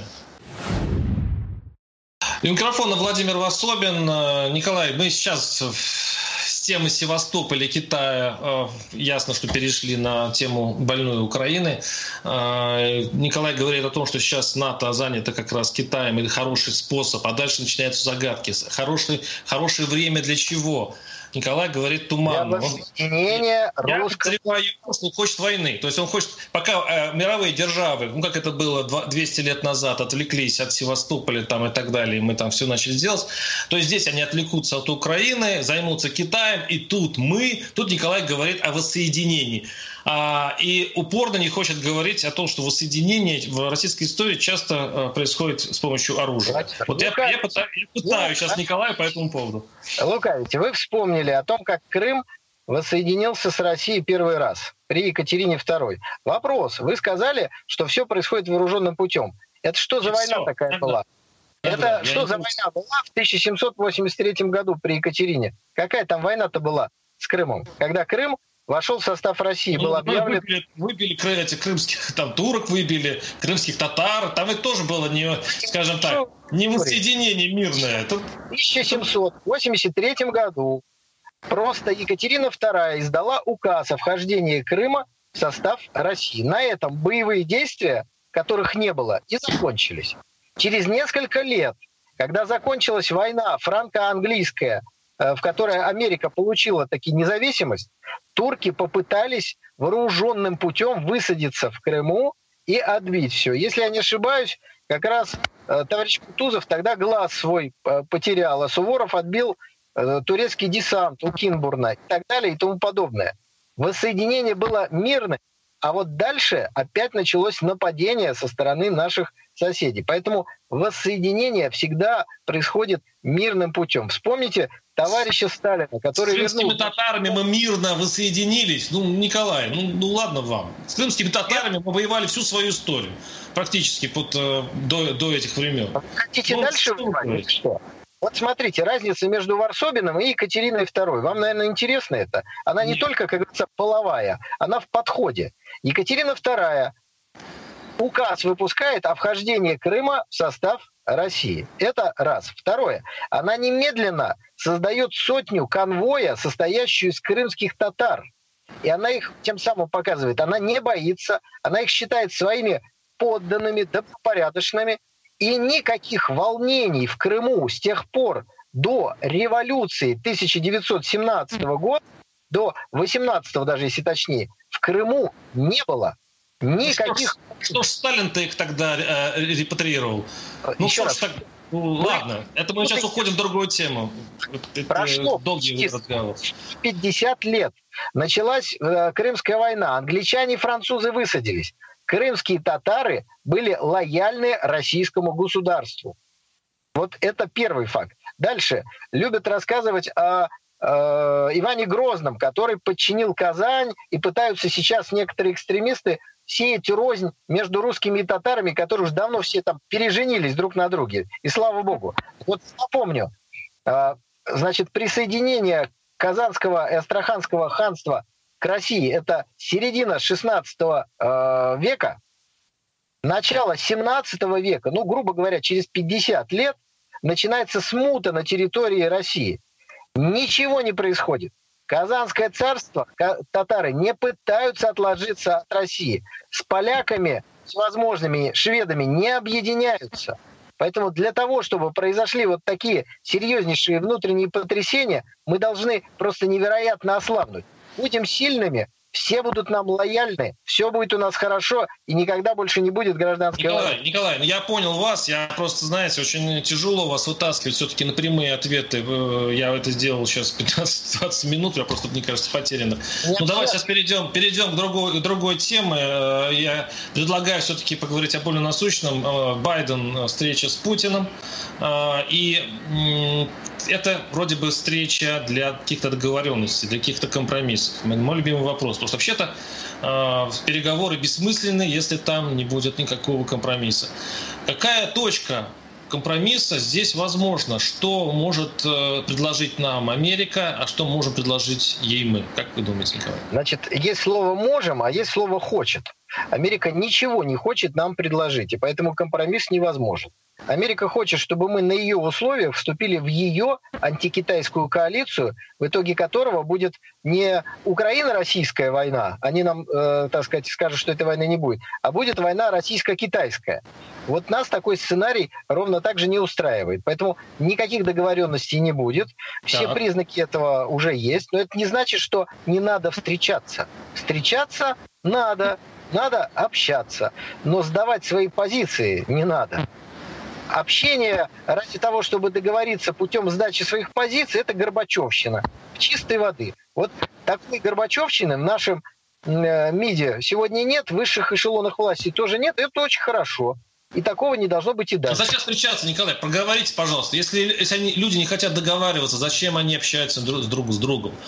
У микрофона Владимир Варсобин. Николай, мы сейчас... с темы Севастополя, Китая, ясно, что перешли на тему больной Украины. Николай говорит о том, что сейчас НАТО занято как раз Китаем, или хороший способ, а дальше начинаются загадки. Хороший, хорошее время для чего? Николай говорит туманно. Для воссоединения Я русского... подозреваю, что он хочет войны. То есть он хочет, пока э, мировые державы, ну как это было двести лет назад, отвлеклись от Севастополя там, и так далее, и мы там все начали делать, то есть здесь они отвлекутся от Украины, займутся Китаем, и тут мы, тут Николай говорит о воссоединении. А, и упорно не хочет говорить о том, что воссоединение в российской истории часто а, происходит с помощью оружия. Давайте, вот я, я пытаю, я пытаю сейчас Николая по этому поводу. Лукавите, вы вспомнили о том, как Крым воссоединился с Россией первый раз при Екатерине второй. Вопрос. Вы сказали, что все происходит вооруженным путем. Это что за И война все. такая Тогда... была? Это да, что за война была в тысяча семьсот восемьдесят третьем году при Екатерине? Какая там война-то была с Крымом? Когда Крым вошел в состав России, ну, был объявлен... Выбили, выбили этих крымских, там, турок выбили, крымских татар. Там это тоже было, не, скажем так, не воссоединение мирное. Это... В тысяча семьсот восемьдесят третьем году просто Екатерина вторая издала указ о вхождении Крыма в состав России. На этом боевые действия, которых не было, и закончились. Через несколько лет, когда закончилась война франко-английская, в которой Америка получила таки независимость, турки попытались вооруженным путем высадиться в Крыму и отбить все. Если я не ошибаюсь, как раз товарищ Кутузов тогда глаз свой потерял, а Суворов отбил турецкий десант у Кинбурна и так далее и тому подобное. Воссоединение было мирным, а вот дальше опять началось нападение со стороны наших соседей. Поэтому воссоединение всегда происходит мирным путем. Вспомните товарища Сталина, который... С крымскими вернул... татарами мы мирно воссоединились. Ну, Николай, ну, ну ладно вам. С крымскими татарами мы воевали всю свою историю. Практически под, э, до, до этих времен. Хотите ну, дальше воевать? Что? Вот смотрите, разница между Варсобиным и Екатериной второй. Вам, наверное, интересно это? Она не Нет. только, как говорится, половая, она в подходе. Екатерина вторая указ выпускает о вхождении Крыма в состав России. Это раз. Второе. Она немедленно создает сотню конвоя, состоящую из крымских татар. И она их тем самым показывает. Она не боится, она их считает своими подданными, добропорядочными. И никаких волнений в Крыму с тех пор до революции тысяча девятьсот семнадцатого года, до восемнадцатого даже, если точнее, в Крыму не было. Никаких... Ну, что ж Сталин-то их тогда э, репатриировал? Ну, Еще раз. так, ну, ладно, это мы сейчас уходим в другую тему. Это прошло долгий разговор. пятьдесят лет. Началась э, Крымская война. Англичане и французы высадились. Крымские татары были лояльны российскому государству. Вот это первый факт. Дальше. Любят рассказывать о э, Иване Грозном, который подчинил Казань, и пытаются сейчас некоторые экстремисты сеять рознь между русскими и татарами, которые уже давно все там переженились друг на друге. И слава богу. Вот напомню, э, значит, присоединение Казанского и Астраханского ханства к России — это середина шестнадцатого э, века, начало семнадцатого века, ну, грубо говоря, через пятьдесят лет начинается смута на территории России. Ничего не происходит. Казанское царство, татары не пытаются отложиться от России. С поляками, с возможными шведами не объединяются. Поэтому для того, чтобы произошли вот такие серьезнейшие внутренние потрясения, мы должны просто невероятно ослабнуть. Будем сильными, все будут нам лояльны, все будет у нас хорошо, и никогда больше не будет гражданской Николай, войны. Николай, ну я понял вас, я просто, знаете, очень тяжело вас вытаскивать все-таки на прямые ответы. Я это сделал сейчас пятнадцать-двадцать минут, я просто, мне кажется, потеряно. Нет, ну давай сейчас перейдем, перейдем к другой, к другой теме. Я предлагаю все-таки поговорить о более насущном. Байден, встреча с Путиным. И это вроде бы встреча для каких-то договоренностей, для каких-то компромиссов. Мой любимый вопрос. Потому что вообще-то э, переговоры бессмысленны, если там не будет никакого компромисса. Какая точка компромисса здесь возможна? Что может э, предложить нам Америка, а что можем предложить ей мы? Как вы думаете, Николай? Значит, есть слово «можем», а есть слово «хочет». Америка ничего не хочет нам предложить, и поэтому компромисс невозможен. Америка хочет, чтобы мы на ее условиях вступили в ее антикитайскую коалицию, в итоге которого будет не Украино-российская война, они нам, э, так сказать, скажут, что этой войны не будет, а будет война российско-китайская. Вот нас такой сценарий ровно так же не устраивает. Поэтому никаких договоренностей не будет. Все так. признаки этого уже есть, но это не значит, что не надо встречаться. Встречаться надо, надо общаться, но сдавать свои позиции не надо. Общение ради того, чтобы договориться путем сдачи своих позиций, это горбачевщина чистой воды. Вот такой горбачевщины в нашем э, МИДе сегодня нет, в высших эшелонах власти тоже нет, это очень хорошо. И такого не должно быть и дальше. Зачем встречаться, Николай? Проговорите, пожалуйста. Если, если они, люди не хотят договариваться, зачем они общаются друг с другом с другом?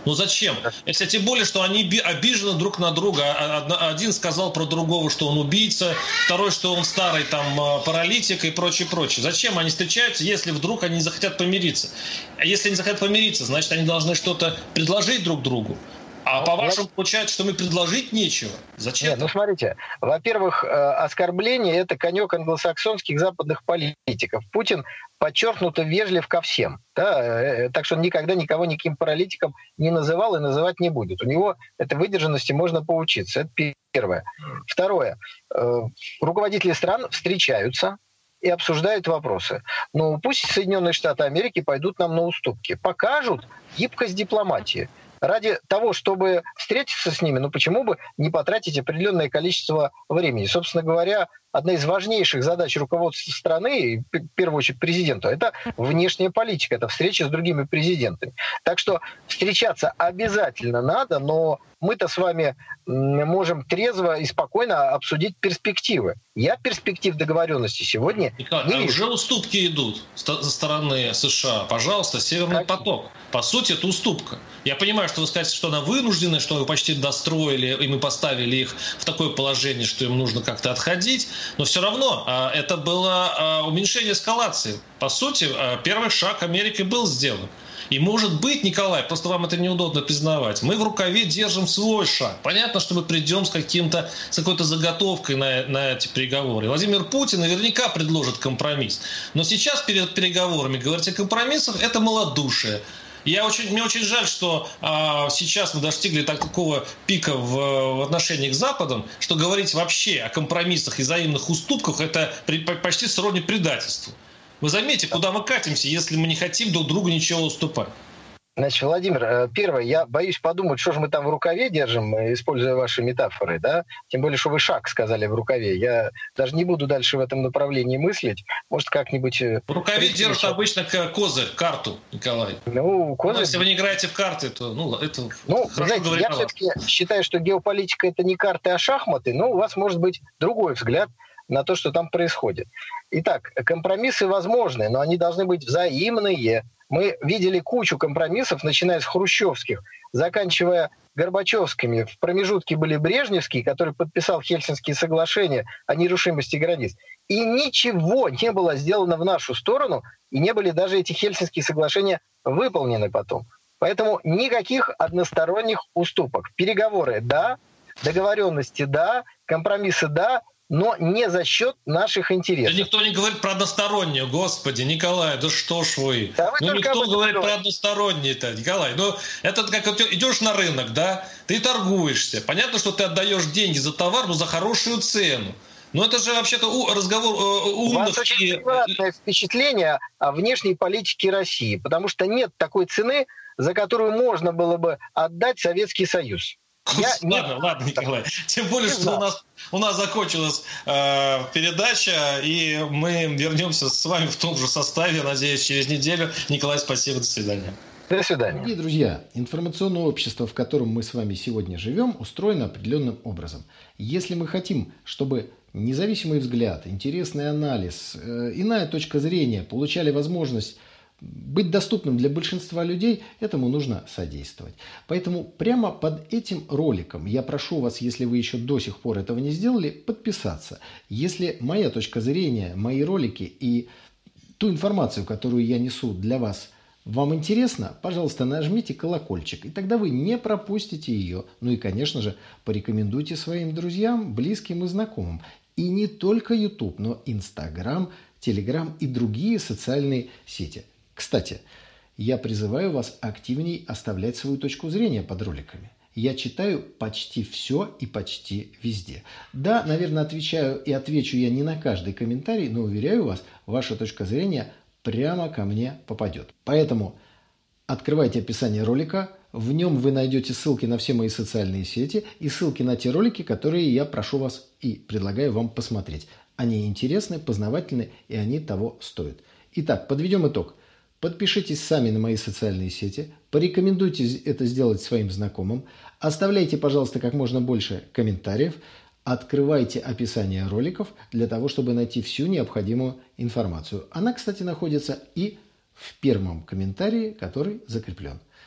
Ну зачем? Если тем более, что они обижены друг на друга. Один сказал про другого, что он убийца, второй, что он старый там паралитик и прочее, прочее. Зачем они встречаются, если вдруг они не захотят помириться? А если они захотят помириться, значит, они должны что-то предложить друг другу. А ну, по-вашему, получается, что мы предложить нечего? Зачем? Нет, ну смотрите, во-первых, оскорбление – это конек англосаксонских западных политиков. Путин подчеркнуто вежлив ко всем. Да? Так что он никогда никого никаким паралитиком не называл и называть не будет. У него этой выдержанности можно поучиться. Это первое. Второе. Руководители стран встречаются и обсуждают вопросы. Но пусть Соединенные Штаты Америки пойдут нам на уступки. Покажут гибкость дипломатии. Ради того, чтобы встретиться с ними, ну почему бы не потратить определенное количество времени? Собственно говоря, одна из важнейших задач руководства страны, в первую очередь президента, это внешняя политика, это встреча с другими президентами. Так что встречаться обязательно надо, но мы-то с вами можем трезво и спокойно обсудить перспективы. Я перспектив договоренности сегодня Николай, не а вижу. Уже уступки идут со стороны США. Пожалуйста, Северный как? поток. По сути, это уступка. Я понимаю, что вы скажете, что она вынуждена, что вы почти достроили, и мы поставили их в такое положение, что им нужно как-то отходить. Но все равно это было уменьшение эскалации. По сути, первый шаг Америки был сделан. И может быть, Николай, просто вам это неудобно признавать, мы в рукаве держим свой шаг. Понятно, что мы придем с, каким-то, с какой-то заготовкой на, на эти переговоры. Владимир Путин наверняка предложит компромисс. Но сейчас перед переговорами говорить о компромиссах – это малодушие. Я очень, мне очень жаль, что а, сейчас мы достигли такого пика в, в отношениях с Западом, что говорить вообще о компромиссах и взаимных уступках – это при, почти сродни предательству. Вы заметите, куда мы катимся, если мы не хотим друг другу ничего уступать. Значит, Владимир, первое, я боюсь подумать, что же мы там в рукаве держим, используя ваши метафоры, да? Тем более, что вы шаг сказали в рукаве. Я даже не буду дальше в этом направлении мыслить. Может, как-нибудь... В рукаве держат обычно козырь, карту, Николай. Ну, козырь... Ну, если вы не играете в карты, то ну, это ну, знаете, я все-таки считаю, что геополитика – это не карты, а шахматы, но у вас может быть другой взгляд на то, что там происходит. Итак, компромиссы возможны, но они должны быть взаимные. Мы видели кучу компромиссов, начиная с хрущевских, заканчивая горбачевскими. В промежутке были брежневские, который подписал Хельсинские соглашения о нерушимости границ. И ничего не было сделано в нашу сторону, и не были даже эти Хельсинские соглашения выполнены потом. Поэтому никаких односторонних уступок. Переговоры – да, договоренности – да, компромиссы – да, но не за счет наших интересов. Да никто не говорит про одностороннее, господи, Николай, да что ж вы. Да вы ну никто говорит говорите. про одностороннее-то, Николай. Ну это как идешь на рынок, да, ты торгуешься. Понятно, что ты отдаешь деньги за товар, но за хорошую цену. Но это же вообще-то разговор э, умных. У вас очень приятное впечатление о внешней политике России, потому что нет такой цены, за которую можно было бы отдать Советский Союз. Я ладно, не... ладно, Николай. Тем более, что у нас, у нас закончилась э, передача, и мы вернемся с вами в том же составе, надеюсь, через неделю. Николай, спасибо, до свидания. До свидания. Дорогие друзья, информационное общество, в котором мы с вами сегодня живем, устроено определенным образом. Если мы хотим, чтобы независимый взгляд, интересный анализ, э, иная точка зрения получали возможность быть доступным для большинства людей, этому нужно содействовать. Поэтому прямо под этим роликом я прошу вас, если вы еще до сих пор этого не сделали, подписаться. Если моя точка зрения, мои ролики и ту информацию, которую я несу для вас, вам интересно, пожалуйста, нажмите колокольчик, и тогда вы не пропустите ее. Ну и, конечно же, порекомендуйте своим друзьям, близким и знакомым. И не только YouTube, но Instagram, Telegram и другие социальные сети. Кстати, я призываю вас активней оставлять свою точку зрения под роликами. Я читаю почти все и почти везде. Да, наверное, отвечаю и отвечу я не на каждый комментарий, но уверяю вас, ваша точка зрения прямо ко мне попадет. Поэтому открывайте описание ролика, в нем вы найдете ссылки на все мои социальные сети и ссылки на те ролики, которые я прошу вас и предлагаю вам посмотреть. Они интересны, познавательны и они того стоят. Итак, подведем итог. Подпишитесь сами на мои социальные сети, порекомендуйте это сделать своим знакомым, оставляйте, пожалуйста, как можно больше комментариев, открывайте описание роликов для того, чтобы найти всю необходимую информацию. Она, кстати, находится и в первом комментарии, который закреплен.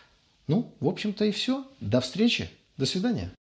Ну, в общем-то и все. До встречи. До свидания.